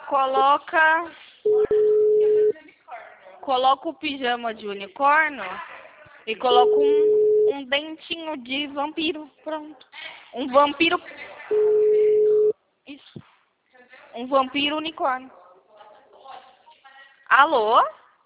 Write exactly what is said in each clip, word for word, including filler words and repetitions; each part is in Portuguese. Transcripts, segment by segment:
Coloca... Coloca o pijama de unicórnio e coloca um, um dentinho de vampiro. Pronto. Um vampiro... Isso. Um vampiro unicórnio. Alô?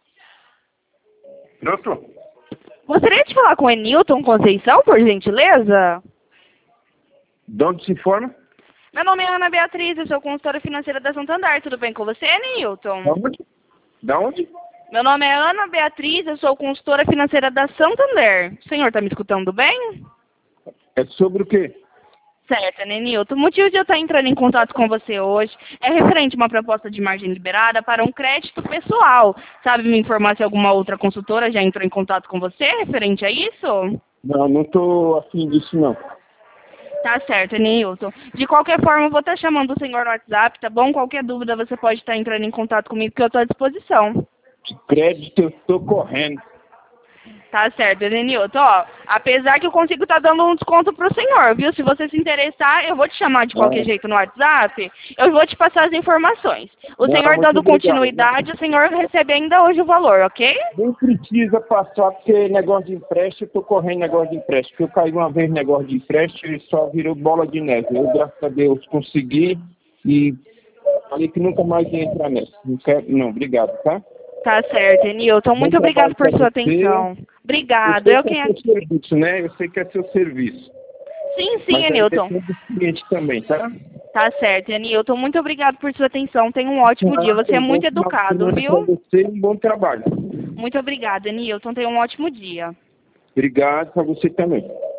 Pronto? Gostaria de falar com o Enilton Conceição, por gentileza? De onde se informa? Meu nome é Ana Beatriz, eu sou consultora financeira da Santander. Tudo bem com você, Enilton? Da onde? Da onde? Meu nome é Ana Beatriz, eu sou consultora financeira da Santander. O senhor está me escutando bem? É sobre o quê? Certo, Nenilton. O motivo de eu estar entrando em contato com você hoje é referente a uma proposta de margem liberada para um crédito pessoal. Sabe me informar se alguma outra consultora já entrou em contato com você referente a isso? Não, não estou afim disso, não. Tá certo, Nenilton. De qualquer forma, eu vou estar chamando o senhor no WhatsApp, tá bom? Qualquer dúvida você pode estar entrando em contato comigo, que eu estou à disposição. De crédito eu estou correndo. Tá certo, Edenilton. Ó, apesar que eu consigo estar dando um desconto pro senhor, viu? Se você se interessar, eu vou te chamar de qualquer Ah. jeito no WhatsApp, eu vou te passar as informações. O Não, senhor muito dando obrigado. continuidade, o senhor recebe ainda hoje o valor, ok? Nem precisa passar, porque negócio de empréstimo, eu estou correndo negócio de empréstimo. Porque eu caí uma vez no negócio de empréstimo e só virou bola de neve. Eu, graças a Deus, consegui e falei que nunca mais ia entrar nessa. Não quero, não, obrigado, tá? Tá certo, Enilton. Muito Bom obrigado por trabalho sua pra você. atenção. Obrigado. Eu Eu sei que quem... é seu serviço, né? Eu sei que é seu serviço. Sim, sim, Mas aí Enilton. depende do cliente também, tá? Tá certo, Enilton. Muito obrigado por sua atenção. Tenha um ótimo dia. Você é Um muito bom final de educado, semana viu? pra você e um bom trabalho. Muito obrigada, Enilton. Tenha um ótimo dia. Obrigado para você também.